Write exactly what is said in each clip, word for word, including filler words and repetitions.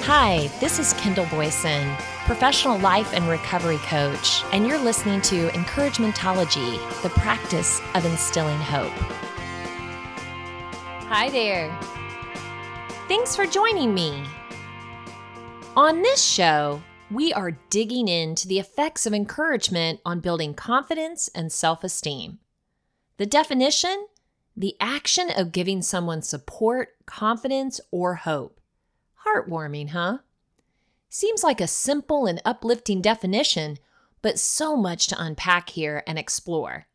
Hi, this is Kendall Boyson, professional life and recovery coach, and you're listening to Encouragementology, the practice of instilling hope. Hi there. Thanks for joining me. On this show, we are digging into the effects of encouragement on building confidence and self-esteem. The definition: the action of giving someone support, confidence, or hope. Heartwarming, huh? Seems like a simple and uplifting definition, but so much to unpack here and explore.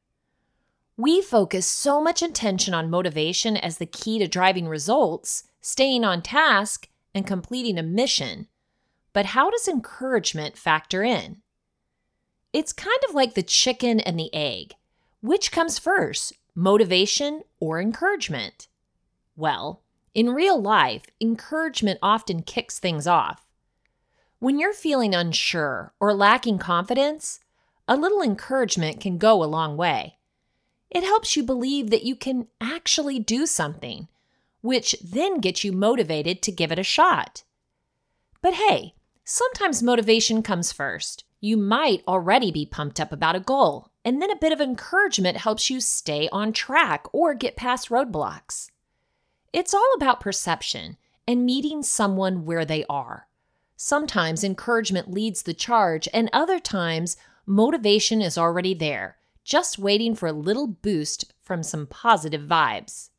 We focus so much attention on motivation as the key to driving results, staying on task, and completing a mission. But how does encouragement factor in? It's kind of like the chicken and the egg. Which comes first, motivation or encouragement? Well, in real life, encouragement often kicks things off. When you're feeling unsure or lacking confidence, a little encouragement can go a long way. It helps you believe that you can actually do something, which then gets you motivated to give it a shot. But hey, sometimes motivation comes first. You might already be pumped up about a goal, and then a bit of encouragement helps you stay on track or get past roadblocks. It's all about perception and meeting someone where they are. Sometimes encouragement leads the charge, and other times motivation is already there, just waiting for a little boost from some positive vibes.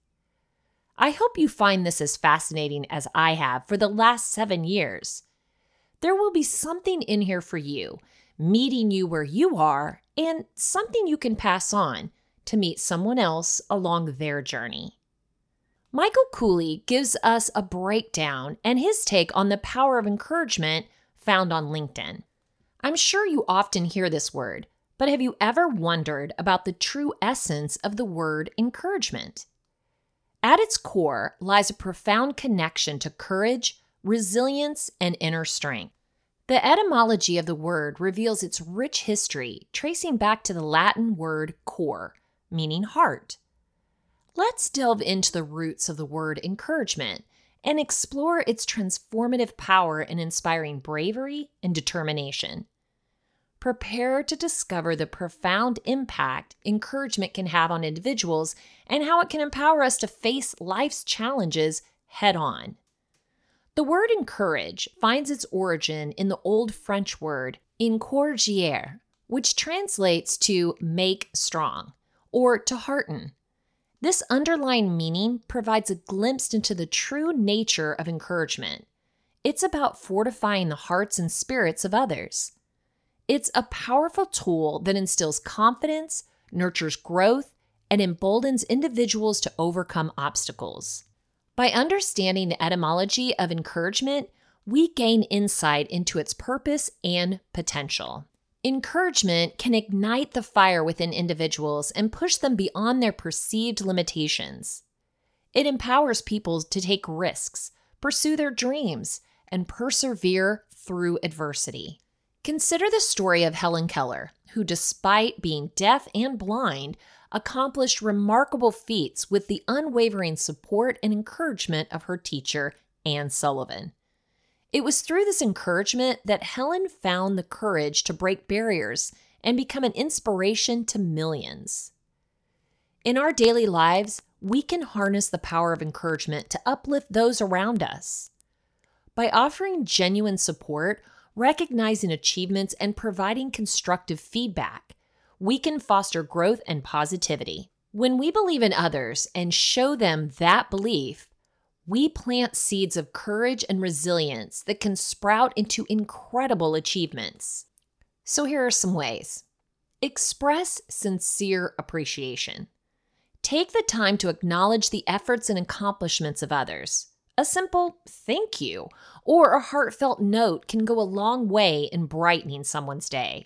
I hope you find this as fascinating as I have for the last seven years. There will be something in here for you, meeting you where you are, and something you can pass on to meet someone else along their journey. Michael Cooley gives us a breakdown and his take on the power of encouragement found on LinkedIn. I'm sure you often hear this word, but have you ever wondered about the true essence of the word encouragement? At its core lies a profound connection to courage, resilience, and inner strength. The etymology of the word reveals its rich history, tracing back to the Latin word cor, meaning heart. Let's delve into the roots of the word encouragement and explore its transformative power in inspiring bravery and determination. Prepare to discover the profound impact encouragement can have on individuals and how it can empower us to face life's challenges head on. The word encourage finds its origin in the Old French word encourager, which translates to make strong or to hearten. This underlying meaning provides a glimpse into the true nature of encouragement. It's about fortifying the hearts and spirits of others. It's a powerful tool that instills confidence, nurtures growth, and emboldens individuals to overcome obstacles. By understanding the etymology of encouragement, we gain insight into its purpose and potential. Encouragement can ignite the fire within individuals and push them beyond their perceived limitations. It empowers people to take risks, pursue their dreams, and persevere through adversity. Consider the story of Helen Keller, who, despite being deaf and blind, accomplished remarkable feats with the unwavering support and encouragement of her teacher, Anne Sullivan. It was through this encouragement that Helen found the courage to break barriers and become an inspiration to millions. In our daily lives, we can harness the power of encouragement to uplift those around us. By offering genuine support, recognizing achievements, and providing constructive feedback, we can foster growth and positivity. When we believe in others and show them that belief, we plant seeds of courage and resilience that can sprout into incredible achievements. So here are some ways. Express sincere appreciation. Take the time to acknowledge the efforts and accomplishments of others. A simple thank you or a heartfelt note can go a long way in brightening someone's day.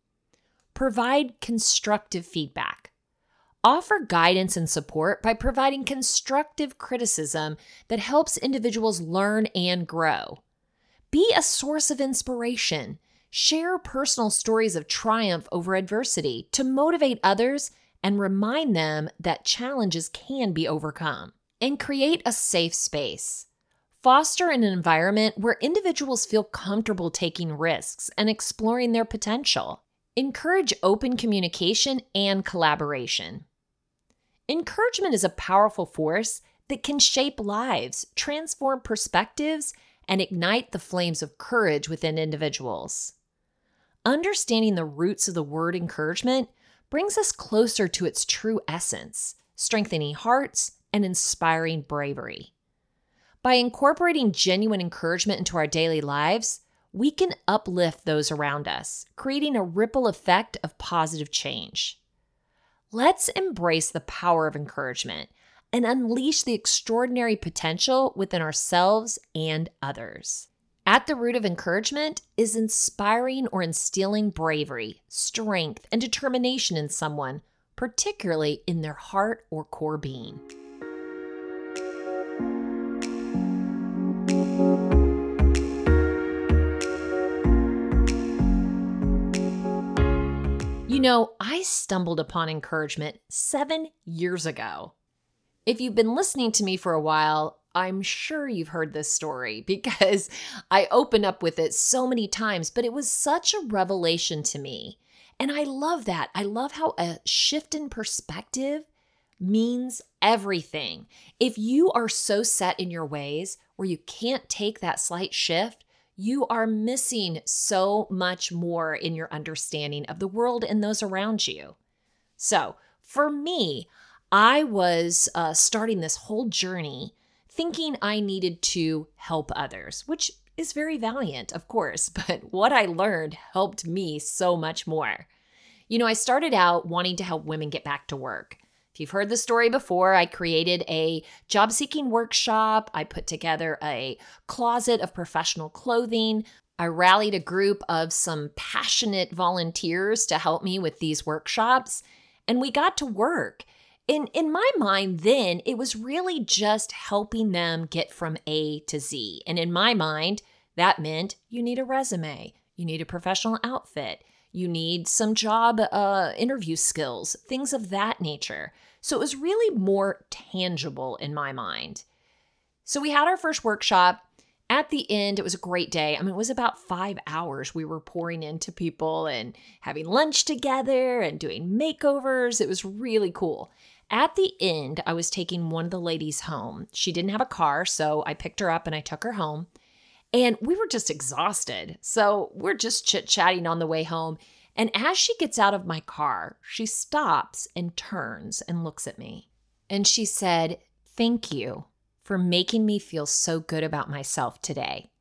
Provide constructive feedback. Offer guidance and support by providing constructive criticism that helps individuals learn and grow. Be a source of inspiration. Share personal stories of triumph over adversity to motivate others and remind them that challenges can be overcome. And create a safe space. Foster an environment where individuals feel comfortable taking risks and exploring their potential. Encourage open communication and collaboration. Encouragement is a powerful force that can shape lives, transform perspectives, and ignite the flames of courage within individuals. Understanding the roots of the word encouragement brings us closer to its true essence, strengthening hearts and inspiring bravery. By incorporating genuine encouragement into our daily lives, we can uplift those around us, creating a ripple effect of positive change. Let's embrace the power of encouragement and unleash the extraordinary potential within ourselves and others. At the root of encouragement is inspiring or instilling bravery, strength, and determination in someone, particularly in their heart or core being. You know, I stumbled upon encouragement seven years ago. If you've been listening to me for a while, I'm sure you've heard this story because I open up with it so many times, but it was such a revelation to me. And I love that. I love how a shift in perspective means everything. If you are so set in your ways where you can't take that slight shift, you are missing so much more in your understanding of the world and those around you. So for me, I was uh, starting this whole journey thinking I needed to help others, which is very valiant, of course, but what I learned helped me so much more. You know, I started out wanting to help women get back to work. If you've heard the story before, I created a job-seeking workshop. I put together a closet of professional clothing. I rallied a group of some passionate volunteers to help me with these workshops, and we got to work. In, in my mind then, it was really just helping them get from A to Z. And in my mind, that meant you need a resume, you need a professional outfit, you need some job uh, interview skills, things of that nature. So it was really more tangible in my mind. So we had our first workshop. At the end, it was a great day. I mean, it was about five hours. We were pouring into people and having lunch together and doing makeovers. It was really cool. At the end, I was taking one of the ladies home. She didn't have a car, so I picked her up and I took her home. And we were just exhausted. So we're just chit-chatting on the way home. And as she gets out of my car, she stops and turns and looks at me. And she said, "Thank you for making me feel so good about myself today."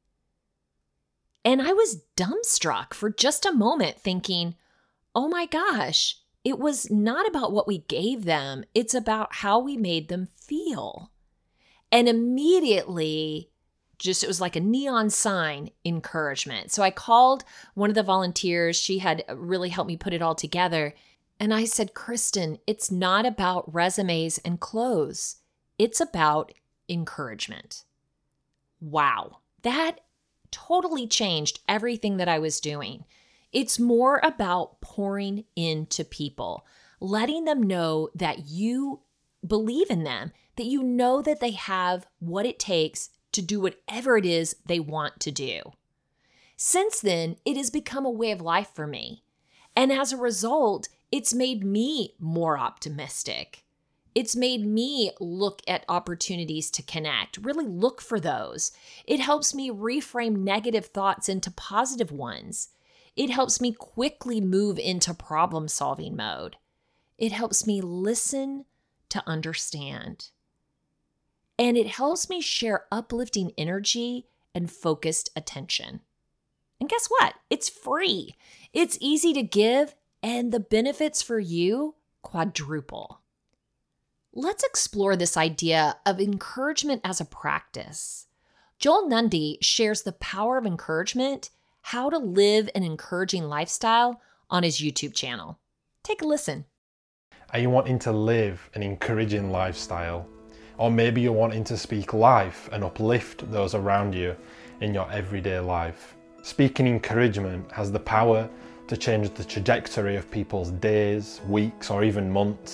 And I was dumbstruck for just a moment thinking, oh my gosh, it was not about what we gave them. It's about how we made them feel. And immediately, just it was like a neon sign, encouragement. So I called one of the volunteers. She had really helped me put it all together. And I said, "Kristen, it's not about resumes and clothes. It's about encouragement." Wow, that totally changed everything that I was doing. It's more about pouring into people, letting them know that you believe in them, that you know that they have what it takes to do whatever it is they want to do. Since then, it has become a way of life for me. And as a result, it's made me more optimistic. It's made me look at opportunities to connect, really look for those. It helps me reframe negative thoughts into positive ones. It helps me quickly move into problem-solving mode. It helps me listen to understand. And it helps me share uplifting energy and focused attention. And guess what? It's free. It's easy to give, and the benefits for you quadruple. Let's explore this idea of encouragement as a practice. Joel Nundy shares the power of encouragement, how to live an encouraging lifestyle, on his YouTube channel. Take a listen. Are you wanting to live an encouraging lifestyle? Or maybe you're wanting to speak life and uplift those around you in your everyday life. Speaking encouragement has the power to change the trajectory of people's days, weeks, or even months,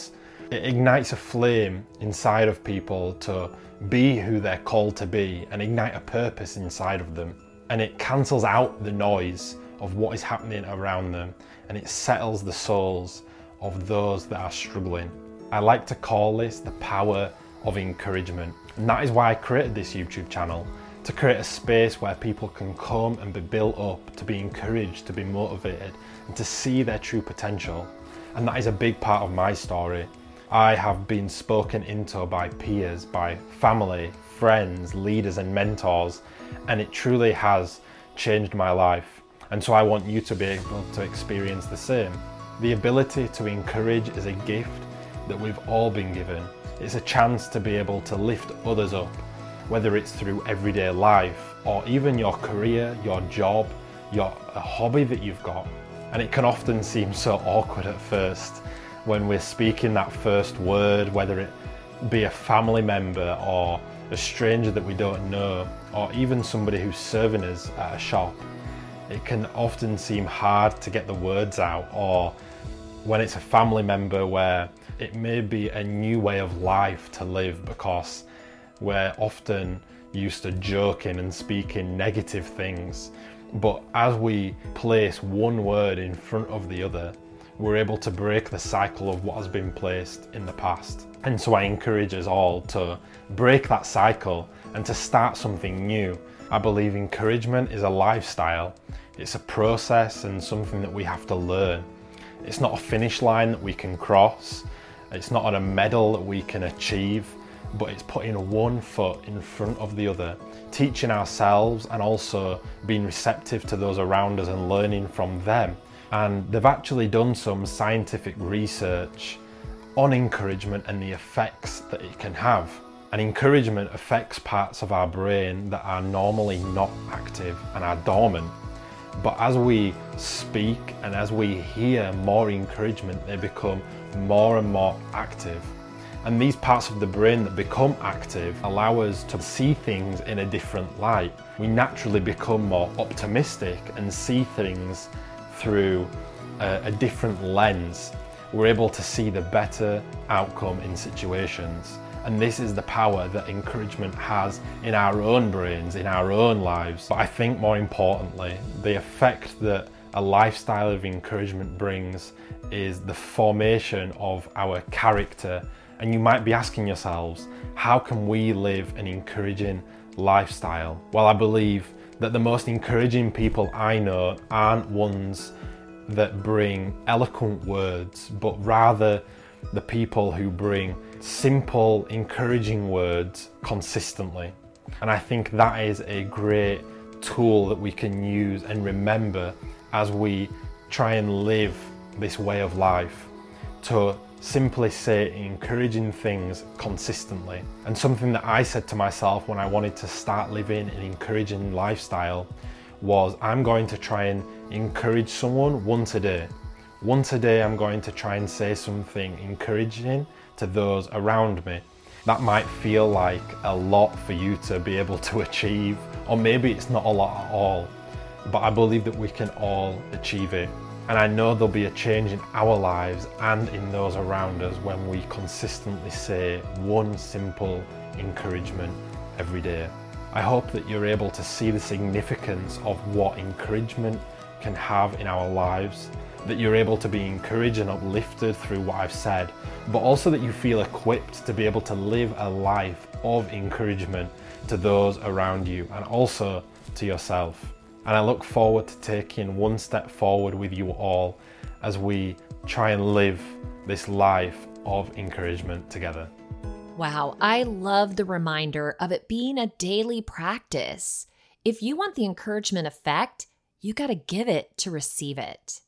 It ignites a flame inside of people to be who they're called to be and ignite a purpose inside of them. And it cancels out the noise of what is happening around them, and it settles the souls of those that are struggling. I like to call this the power of encouragement. And that is why I created this YouTube channel, to create a space where people can come and be built up, to be encouraged, to be motivated, and to see their true potential. And that is a big part of my story. I have been spoken into by peers, by family, friends, leaders and mentors, and it truly has changed my life. And so I want you to be able to experience the same. The ability to encourage is a gift that we've all been given. It's a chance to be able to lift others up, whether it's through everyday life or even your career, your job, your a hobby that you've got. And it can often seem so awkward at first when we're speaking that first word, whether it be a family member or a stranger that we don't know, or even somebody who's serving us at a shop. It can often seem hard to get the words out, or when it's a family member where it may be a new way of life to live because we're often used to joking and speaking negative things. But as we place one word in front of the other, we're able to break the cycle of what has been placed in the past. And so I encourage us all to break that cycle and to start something new. I believe encouragement is a lifestyle. It's a process and something that we have to learn. It's not a finish line that we can cross. It's not a medal that we can achieve, but it's putting one foot in front of the other, teaching ourselves and also being receptive to those around us and learning from them. And they've actually done some scientific research on encouragement and the effects that it can have. And encouragement affects parts of our brain that are normally not active and are dormant. But as we speak and as we hear more encouragement, they become more and more active. And these parts of the brain that become active allow us to see things in a different light. We naturally become more optimistic and see things through a, a different lens. We're able to see the better outcome in situations. And this is the power that encouragement has in our own brains, in our own lives. But I think more importantly, the effect that a lifestyle of encouragement brings is the formation of our character. And you might be asking yourselves, how can we live an encouraging lifestyle? Well, I believe that the most encouraging people I know aren't ones that bring eloquent words, but rather the people who bring simple, encouraging words consistently. And I think that is a great tool that we can use and remember as we try and live this way of life, to simply say encouraging things consistently. And something that I said to myself when I wanted to start living an encouraging lifestyle was, I'm going to try and encourage someone once a day. Once a day I'm going to try and say something encouraging to those around me. That might feel like a lot for you to be able to achieve, or maybe it's not a lot at all, but I believe that we can all achieve it. And I know there'll be a change in our lives and in those around us when we consistently say one simple encouragement every day. I hope that you're able to see the significance of what encouragement can have in our lives, that you're able to be encouraged and uplifted through what I've said, but also that you feel equipped to be able to live a life of encouragement to those around you and also to yourself. And I look forward to taking one step forward with you all as we try and live this life of encouragement together. Wow, I love the reminder of it being a daily practice. If you want the encouragement effect, you got to give it to receive it.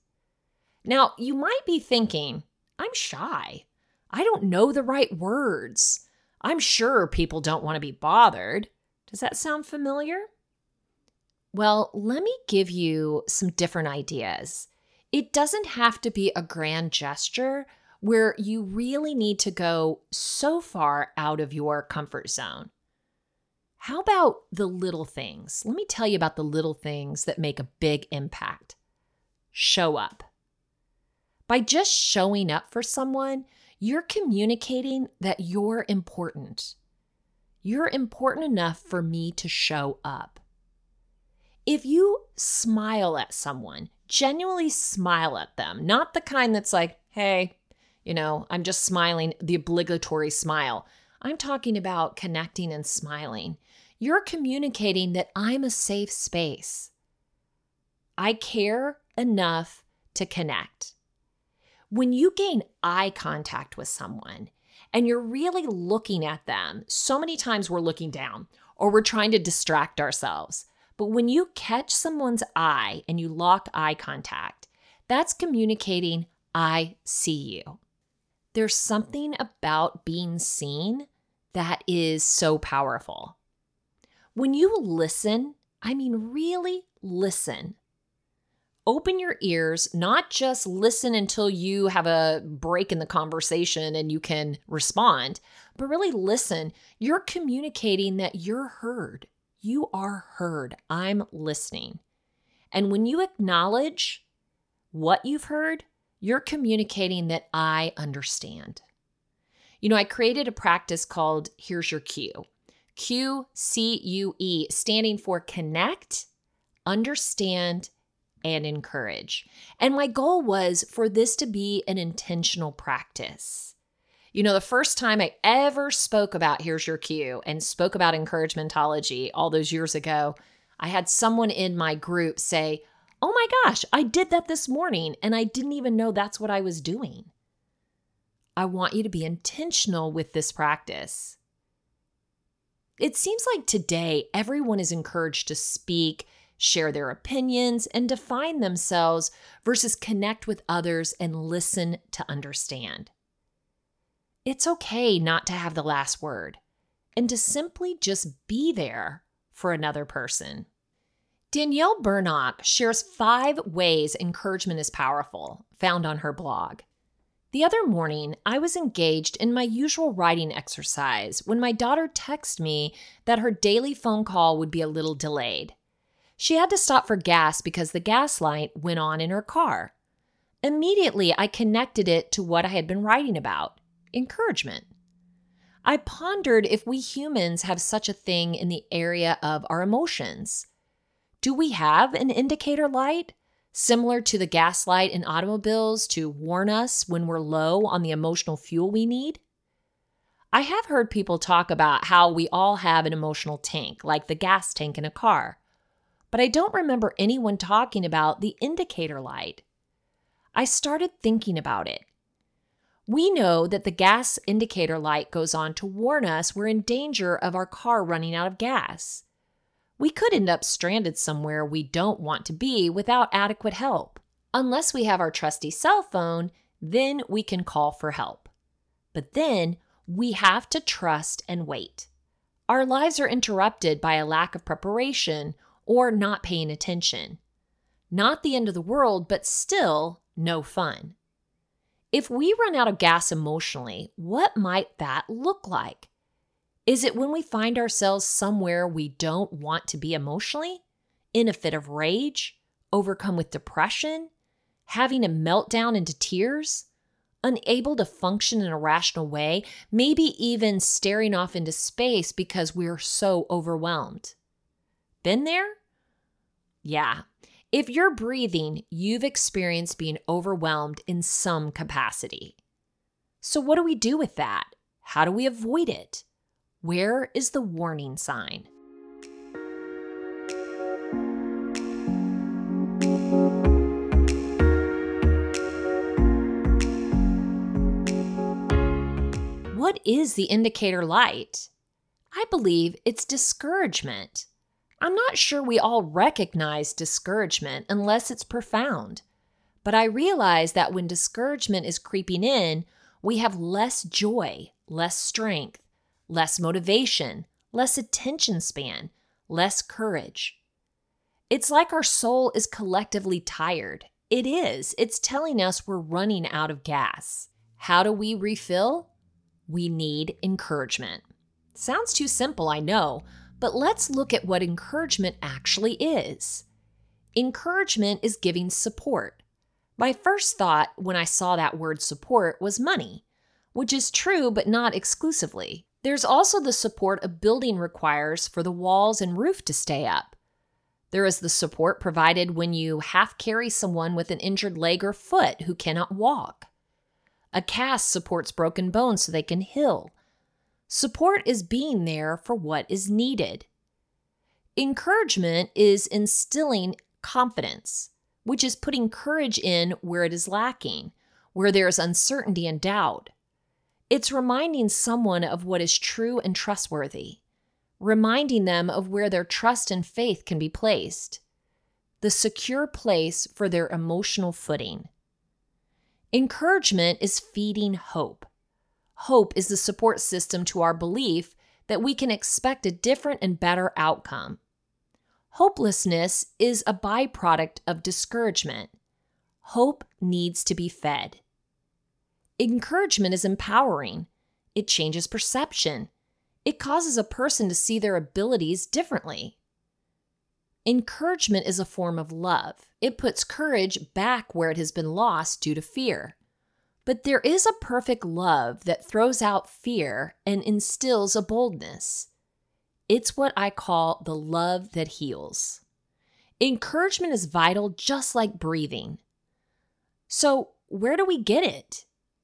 Now, you might be thinking, I'm shy. I don't know the right words. I'm sure people don't want to be bothered. Does that sound familiar? Well, let me give you some different ideas. It doesn't have to be a grand gesture where you really need to go so far out of your comfort zone. How about the little things? Let me tell you about the little things that make a big impact. Show up. By just showing up for someone, you're communicating that you're important. You're important enough for me to show up. If you smile at someone, genuinely smile at them, not the kind that's like, hey, you know, I'm just smiling, the obligatory smile. I'm talking about connecting and smiling. You're communicating that I'm a safe space. I care enough to connect. When you gain eye contact with someone and you're really looking at them, so many times we're looking down or we're trying to distract ourselves. But when you catch someone's eye and you lock eye contact, that's communicating, I see you. There's something about being seen that is so powerful. When you listen, I mean really listen. Open your ears, not just listen until you have a break in the conversation and you can respond, but really listen. You're communicating that you're heard. You are heard. I'm listening. And when you acknowledge what you've heard, you're communicating that I understand. You know, I created a practice called Here's Your Cue. Q C U E, standing for connect, understand, and encourage. And my goal was for this to be an intentional practice. You know, the first time I ever spoke about Here's Your Cue and spoke about encouragementology all those years ago, I had someone in my group say, oh my gosh, I did that this morning and I didn't even know that's what I was doing. I want you to be intentional with this practice. It seems like today everyone is encouraged to speak, share their opinions, and define themselves versus connect with others and listen to understand. It's okay not to have the last word and to simply just be there for another person. Danielle Burnock shares five ways encouragement is powerful, found on her blog. The other morning, I was engaged in my usual writing exercise when my daughter texted me that her daily phone call would be a little delayed. She had to stop for gas because the gas light went on in her car. Immediately, I connected it to what I had been writing about, encouragement. I pondered if we humans have such a thing in the area of our emotions. Do we have an indicator light, similar to the gas light in automobiles, to warn us when we're low on the emotional fuel we need? I have heard people talk about how we all have an emotional tank, like the gas tank in a car. But I don't remember anyone talking about the indicator light. I started thinking about it. We know that the gas indicator light goes on to warn us we're in danger of our car running out of gas. We could end up stranded somewhere we don't want to be without adequate help. Unless we have our trusty cell phone, then we can call for help. But then we have to trust and wait. Our lives are interrupted by a lack of preparation or not paying attention. Not the end of the world, but still no fun. If we run out of gas emotionally, what might that look like? Is it when we find ourselves somewhere we don't want to be emotionally? In a fit of rage? Overcome with depression? Having a meltdown into tears? Unable to function in a rational way? Maybe even staring off into space because we're so overwhelmed? Been there? Yeah. If you're breathing, you've experienced being overwhelmed in some capacity. So what do we do with that? How do we avoid it? Where is the warning sign? What is the indicator light? I believe it's discouragement. I'm not sure we all recognize discouragement unless it's profound. But I realize that when discouragement is creeping in, we have less joy, less strength, less motivation, less attention span, less courage. It's like our soul is collectively tired. It is. It's telling us we're running out of gas. How do we refill? We need encouragement. Sounds too simple, I know. But let's look at what encouragement actually is. Encouragement is giving support. My first thought when I saw that word support was money. which is true but not exclusively. There's also the support a building requires for the walls and roof to stay up. There is the support provided when you half carry someone with an injured leg or foot who cannot walk. A cast supports broken bones so they can heal. Support is being there for what is needed. Encouragement is instilling confidence, which is putting courage in where it is lacking, where there is uncertainty and doubt. It's reminding someone of what is true and trustworthy, reminding them of where their trust and faith can be placed, the secure place for their emotional footing. Encouragement is feeding hope. Hope is the support system to our belief that we can expect a different and better outcome. Hopelessness is a byproduct of discouragement. Hope needs to be fed. Encouragement is empowering. It changes perception. It causes a person to see their abilities differently. Encouragement is a form of love. It puts courage back where it has been lost due to fear. But there is a perfect love that throws out fear and instills a boldness. It's what I call the love that heals. Encouragement is vital, just like breathing. So, where do we get it?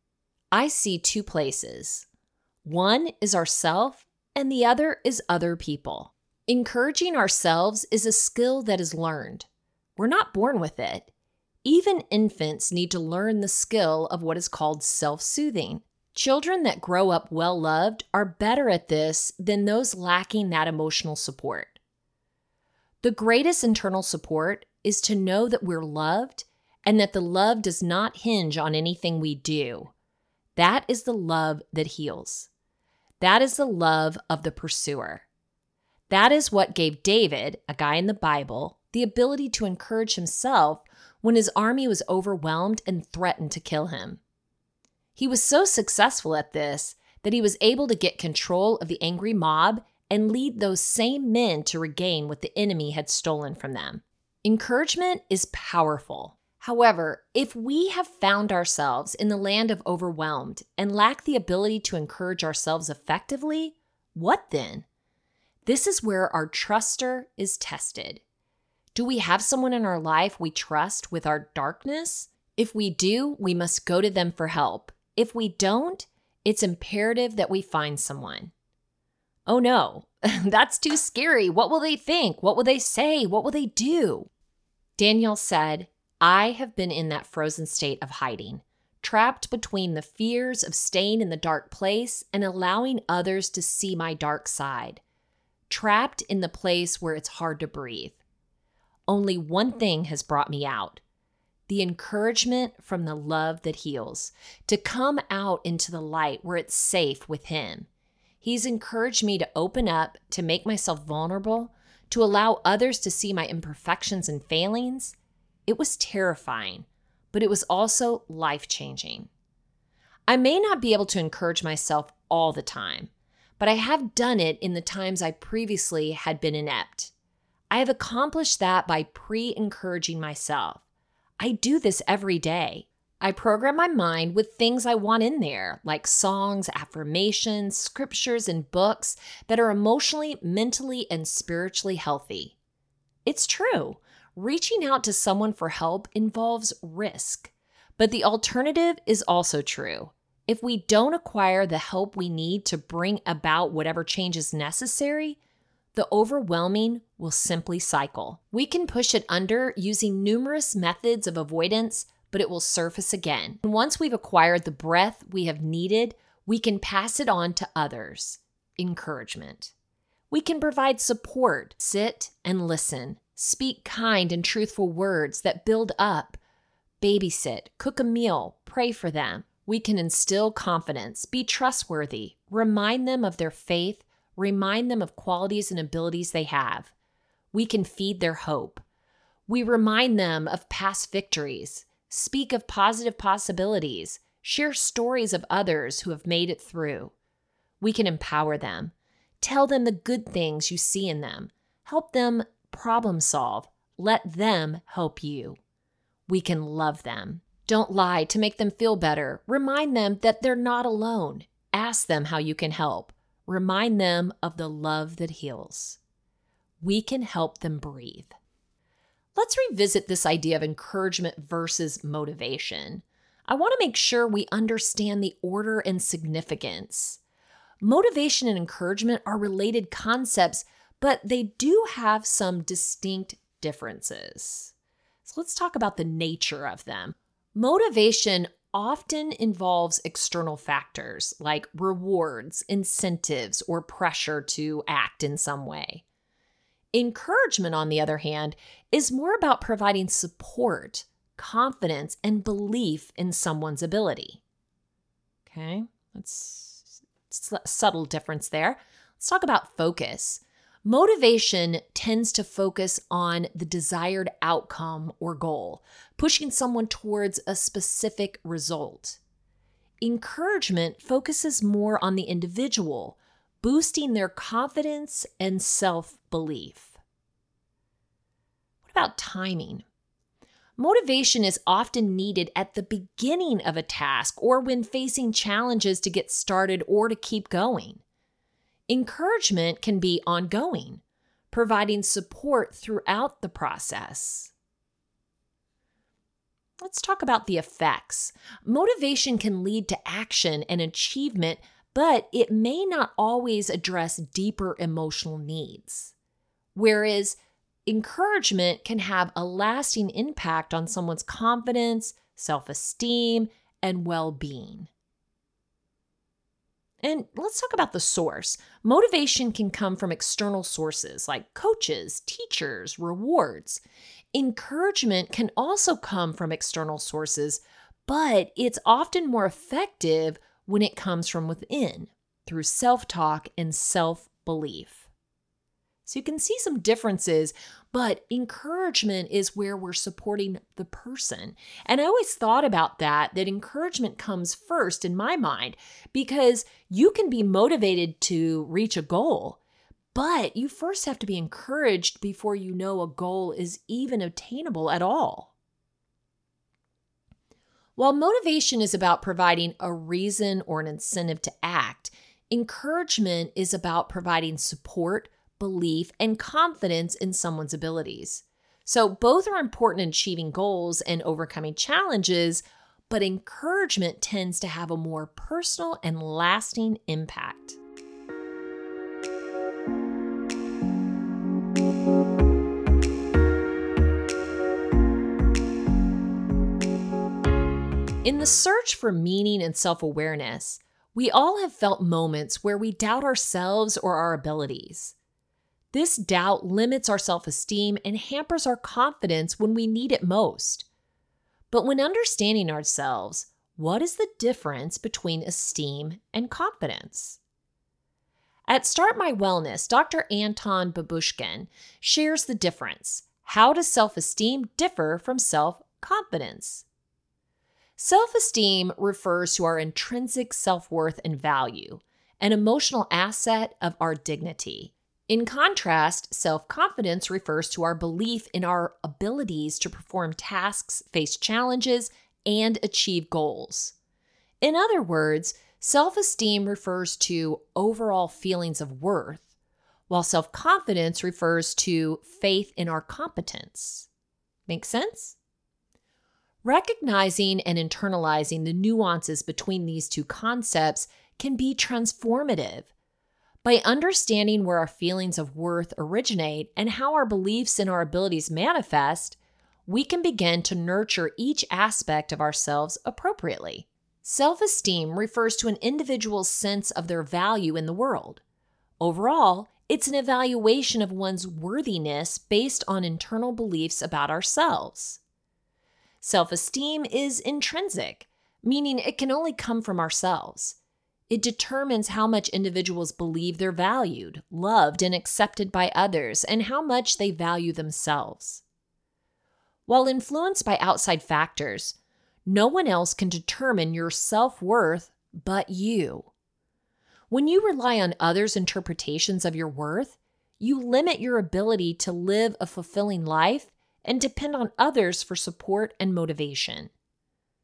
I see two places. One is ourself, and the other is other people. Encouraging ourselves is a skill that is learned. We're not born with it. Even infants need to learn the skill of what is called self-soothing. Children that grow up well-loved are better at this than those lacking that emotional support. The greatest internal support is to know that we're loved and that the love does not hinge on anything we do. That is the love that heals. That is the love of the pursuer. That is what gave David, a guy in the Bible, the ability to encourage himself when his army was overwhelmed and threatened to kill him. He was so successful at this that he was able to get control of the angry mob and lead those same men to regain what the enemy had stolen from them. Encouragement is powerful. However, if we have found ourselves in the land of overwhelmed and lack the ability to encourage ourselves effectively, what then? This is where our truster is tested. Do we have someone in our life we trust with our darkness? If we do, we must go to them for help. If we don't, it's imperative that we find someone. Oh no, that's too scary. What will they think? What will they say? What will they do? Daniel said, I have been in that frozen state of hiding, trapped between the fears of staying in the dark place and allowing others to see my dark side, trapped in the place where it's hard to breathe. Only one thing has brought me out, the encouragement from the love that heals, to come out into the light where it's safe with Him. He's encouraged me to open up, to make myself vulnerable, to allow others to see my imperfections and failings. It was terrifying, but it was also life-changing. I may not be able to encourage myself all the time, but I have done it in the times I previously had been inept. I have accomplished that by pre-encouraging myself. I do this every day. I program my mind with things I want in there, like songs, affirmations, scriptures, and books that are emotionally, mentally, and spiritually healthy. It's true. Reaching out to someone for help involves risk, but the alternative is also true. If we don't acquire the help we need to bring about whatever change is necessary, the overwhelming will simply cycle. We can push it under using numerous methods of avoidance, but it will surface again. And once we've acquired the breath we have needed, we can pass it on to others. Encouragement. We can provide support, sit and listen, speak kind and truthful words that build up, babysit, cook a meal, pray for them. We can instill confidence, be trustworthy, remind them of their faith, remind them of qualities and abilities they have. We can feed their hope. We remind them of past victories, speak of positive possibilities, share stories of others who have made it through. We can empower them, tell them the good things you see in them, help them problem solve, let them help you. We can love them. Don't lie to make them feel better. Remind them that they're not alone. Ask them how you can help. Remind them of the love that heals. We can help them breathe. Let's revisit this idea of encouragement versus motivation. I want to make sure we understand the order and significance. Motivation and encouragement are related concepts, but they do have some distinct differences. So let's talk about the nature of them. Motivation often involves external factors like rewards, incentives, or pressure to act in some way. Encouragement, on the other hand, is more about providing support, confidence, and belief in someone's ability. Okay, that's a subtle difference there. Let's talk about focus. Motivation tends to focus on the desired outcome or goal, pushing someone towards a specific result. Encouragement focuses more on the individual, boosting their confidence and self-belief. What about timing? Motivation is often needed at the beginning of a task or when facing challenges to get started or to keep going. Encouragement can be ongoing, providing support throughout the process. Let's talk about the effects. Motivation can lead to action and achievement, but it may not always address deeper emotional needs. Whereas encouragement can have a lasting impact on someone's confidence, self-esteem, and well-being. And let's talk about the source. Motivation can come from external sources like coaches, teachers, rewards. Encouragement can also come from external sources, but it's often more effective when it comes from within, through self-talk and self-belief. So you can see some differences, but encouragement is where we're supporting the person. And I always thought about that, that encouragement comes first in my mind, because you can be motivated to reach a goal, but you first have to be encouraged before you know a goal is even attainable at all. While motivation is about providing a reason or an incentive to act, encouragement is about providing support, belief, and confidence in someone's abilities. So both are important in achieving goals and overcoming challenges, but encouragement tends to have a more personal and lasting impact. In the search for meaning and self-awareness, we all have felt moments where we doubt ourselves or our abilities. This doubt limits our self-esteem and hampers our confidence when we need it most. But when understanding ourselves, what is the difference between esteem and confidence? At Start My Wellness, Doctor Anton Babushkin shares the difference. How does self-esteem differ from self-confidence? Self-esteem refers to our intrinsic self-worth and value, an emotional asset of our dignity. In contrast, self-confidence refers to our belief in our abilities to perform tasks, face challenges, and achieve goals. In other words, self-esteem refers to overall feelings of worth, while self-confidence refers to faith in our competence. Make sense? Recognizing and internalizing the nuances between these two concepts can be transformative. By understanding where our feelings of worth originate and how our beliefs and our abilities manifest, we can begin to nurture each aspect of ourselves appropriately. Self-esteem refers to an individual's sense of their value in the world. Overall, it's an evaluation of one's worthiness based on internal beliefs about ourselves. Self-esteem is intrinsic, meaning it can only come from ourselves. It determines how much individuals believe they're valued, loved, and accepted by others, and how much they value themselves. While influenced by outside factors, no one else can determine your self-worth but you. When you rely on others' interpretations of your worth, you limit your ability to live a fulfilling life and depend on others for support and motivation.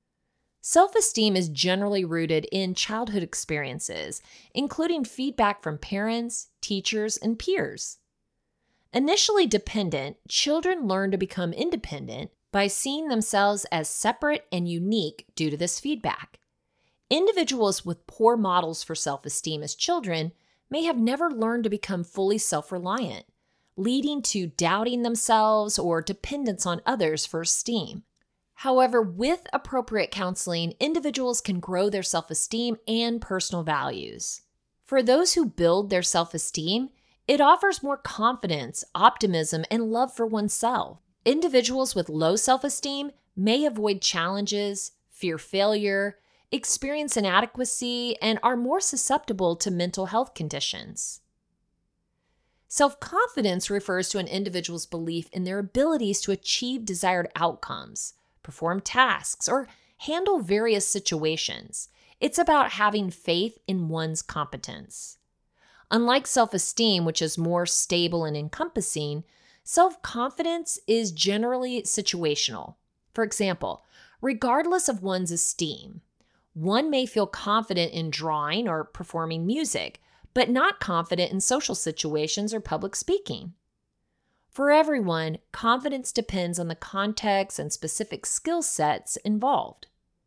Self-esteem is generally rooted in childhood experiences, including feedback from parents, teachers, and peers. Initially dependent, children learn to become independent by seeing themselves as separate and unique due to this feedback. Individuals with poor models for self-esteem as children may have never learned to become fully self-reliant, leading to doubting themselves or dependence on others for esteem. However, with appropriate counseling, individuals can grow their self-esteem and personal values. For those who build their self-esteem, it offers more confidence, optimism, and love for oneself. Individuals with low self-esteem may avoid challenges, fear failure, experience inadequacy, and are more susceptible to mental health conditions. Self-confidence refers to an individual's belief in their abilities to achieve desired outcomes, perform tasks, or handle various situations. It's about having faith in one's competence. Unlike self-esteem, which is more stable and encompassing, self-confidence is generally situational. For example, regardless of one's esteem, one may feel confident in drawing or performing music, but not confident in social situations or public speaking. For everyone, confidence depends on the context and specific skill sets involved.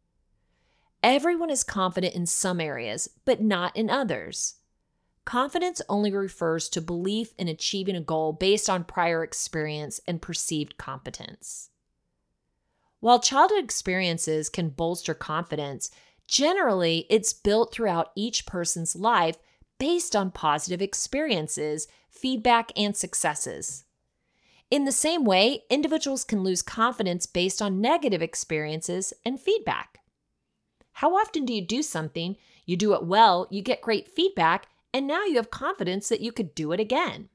Everyone is confident in some areas, but not in others. Confidence only refers to belief in achieving a goal based on prior experience and perceived competence. While childhood experiences can bolster confidence, generally it's built throughout each person's life based on positive experiences, feedback, and successes. In the same way, individuals can lose confidence based on negative experiences and feedback. How often do you do something, you do it well, you get great feedback, and now you have confidence that you could do it again?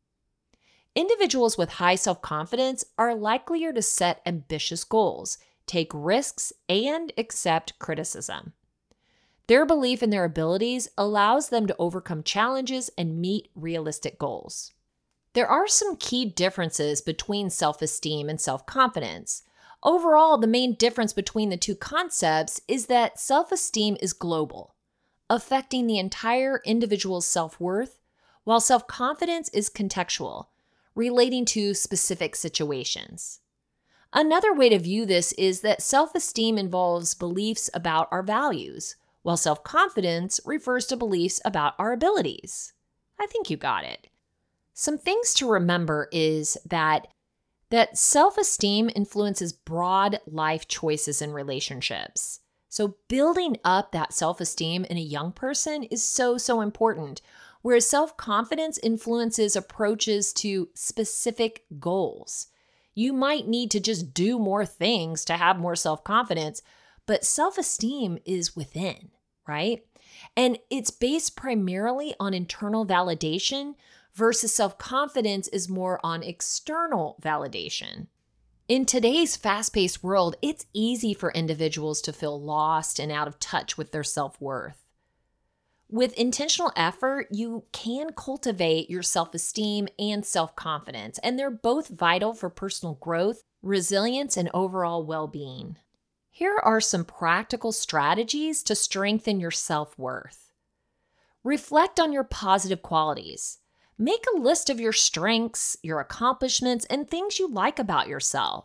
Individuals with high self-confidence are likelier to set ambitious goals, take risks, and accept criticism. Their belief in their abilities allows them to overcome challenges and meet realistic goals. There are some key differences between self-esteem and self-confidence. Overall, the main difference between the two concepts is that self-esteem is global, affecting the entire individual's self-worth, while self-confidence is contextual, relating to specific situations. Another way to view this is that self-esteem involves beliefs about our values, while self-confidence refers to beliefs about our abilities. I think you got it. Some things to remember is that, that self-esteem influences broad life choices and relationships. So building up that self-esteem in a young person is so, so important, whereas self-confidence influences approaches to specific goals. You might need to just do more things to have more self-confidence, but self-esteem is within, right? And it's based primarily on internal validation versus self-confidence is more on external validation. In today's fast-paced world, it's easy for individuals to feel lost and out of touch with their self-worth. With intentional effort, you can cultivate your self-esteem and self-confidence, and they're both vital for personal growth, resilience, and overall well-being. Here are some practical strategies to strengthen your self-worth. Reflect on your positive qualities. Make a list of your strengths, your accomplishments, and things you like about yourself.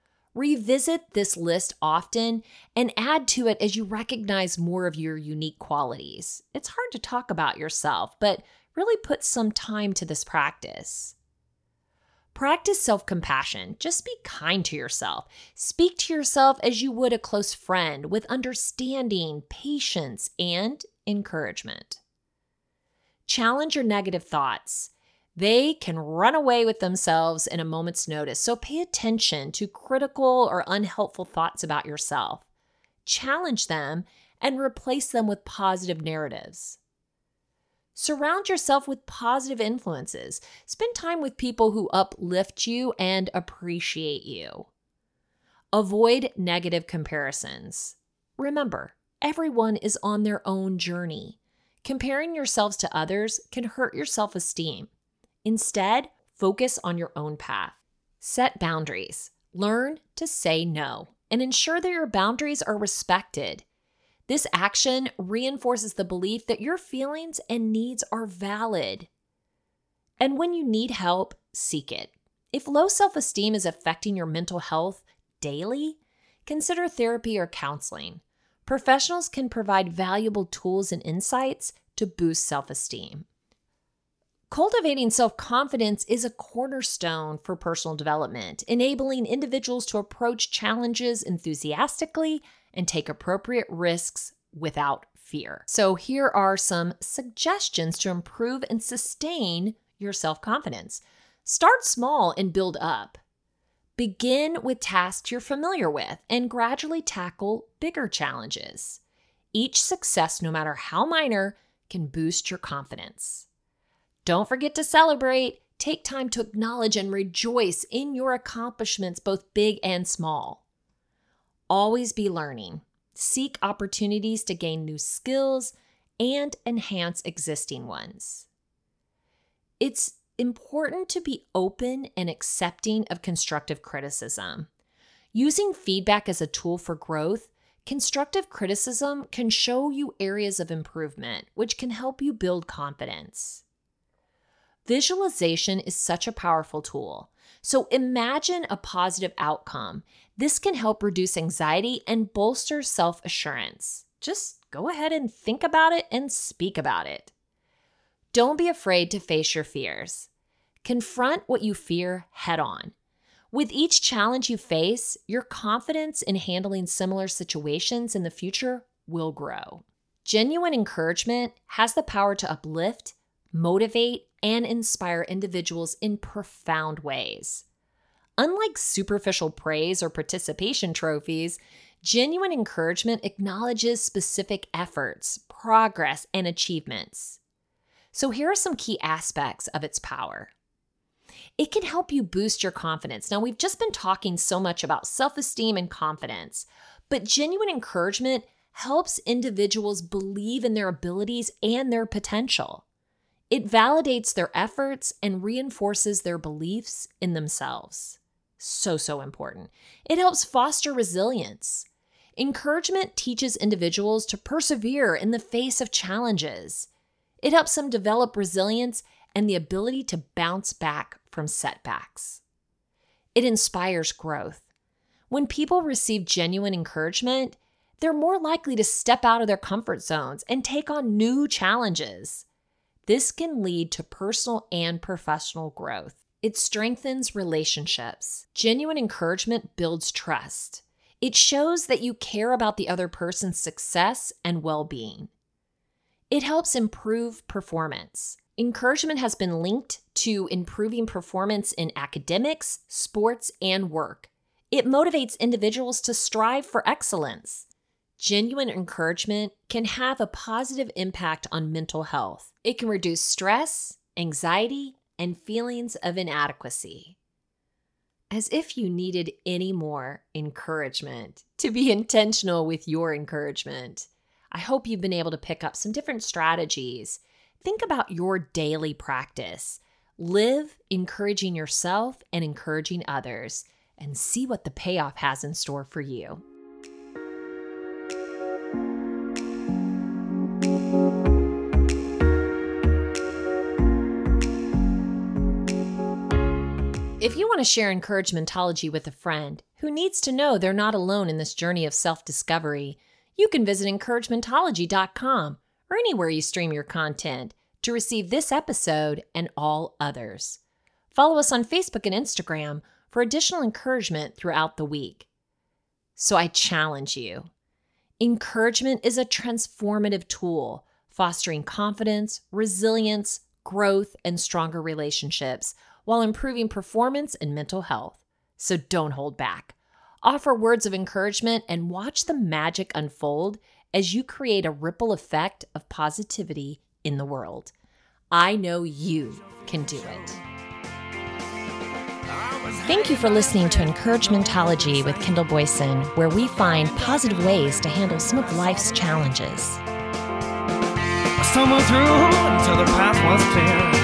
Revisit this list often and add to it as you recognize more of your unique qualities. It's hard to talk about yourself, but really put some time to this practice. Practice self-compassion. Just be kind to yourself. Speak to yourself as you would a close friend with understanding, patience, and encouragement. Challenge your negative thoughts. They can run away with themselves in a moment's notice, so pay attention to critical or unhelpful thoughts about yourself. Challenge them and replace them with positive narratives. Surround yourself with positive influences. Spend time with people who uplift you and appreciate you. Avoid negative comparisons. Remember, everyone is on their own journey. Comparing yourselves to others can hurt your self-esteem. Instead, focus on your own path. Set boundaries. Learn to say no and ensure that your boundaries are respected. This action reinforces the belief that your feelings and needs are valid. And when you need help, seek it. If low self-esteem is affecting your mental health daily, consider therapy or counseling. Professionals can provide valuable tools and insights to boost self-esteem. Cultivating self-confidence is a cornerstone for personal development, enabling individuals to approach challenges enthusiastically and take appropriate risks without fear. So here are some suggestions to improve and sustain your self-confidence. Start small and build up. Begin with tasks you're familiar with and gradually tackle bigger challenges. Each success, no matter how minor, can boost your confidence. Don't forget to celebrate. Take time to acknowledge and rejoice in your accomplishments, both big and small. Always be learning. Seek opportunities to gain new skills and enhance existing ones. It's important to be open and accepting of constructive criticism. Using feedback as a tool for growth, constructive criticism can show you areas of improvement, which can help you build confidence. Visualization is such a powerful tool. So imagine a positive outcome. This can help reduce anxiety and bolster self-assurance. Just go ahead and think about it and speak about it. Don't be afraid to face your fears. Confront what you fear head on. With each challenge you face, your confidence in handling similar situations in the future will grow. Genuine encouragement has the power to uplift, motivate, and inspire individuals in profound ways. Unlike superficial praise or participation trophies, genuine encouragement acknowledges specific efforts, progress, and achievements. So here are some key aspects of its power. It can help you boost your confidence. Now, we've just been talking so much about self-esteem and confidence, but genuine encouragement helps individuals believe in their abilities and their potential. It validates their efforts and reinforces their beliefs in themselves. So, so important. It helps foster resilience. Encouragement teaches individuals to persevere in the face of challenges. It helps them develop resilience and the ability to bounce back from setbacks. It inspires growth. When people receive genuine encouragement, they're more likely to step out of their comfort zones and take on new challenges. This can lead to personal and professional growth. It strengthens relationships. Genuine encouragement builds trust. It shows that you care about the other person's success and well-being. It helps improve performance. Encouragement has been linked to improving performance in academics, sports, and work. It motivates individuals to strive for excellence. Genuine encouragement can have a positive impact on mental health. It can reduce stress, anxiety, and feelings of inadequacy. As if you needed any more encouragement to be intentional with your encouragement. I hope you've been able to pick up some different strategies. Think about your daily practice. Live encouraging yourself and encouraging others, and see what the payoff has in store for you. If you want to share Encouragementology with a friend who needs to know they're not alone in this journey of self-discovery, you can visit encouragementology dot com or anywhere you stream your content to receive this episode and all others. Follow us on Facebook and Instagram for additional encouragement throughout the week. So I challenge you. Encouragement is a transformative tool, fostering confidence, resilience, growth, and stronger relationships while improving performance and mental health. So don't hold back. Offer words of encouragement and watch the magic unfold as you create a ripple effect of positivity in the world. I know you can do it. Thank you for listening to Encouragementology with Kendall Boyson, where we find positive ways to handle some of life's challenges. I stumbled through until the path was clear.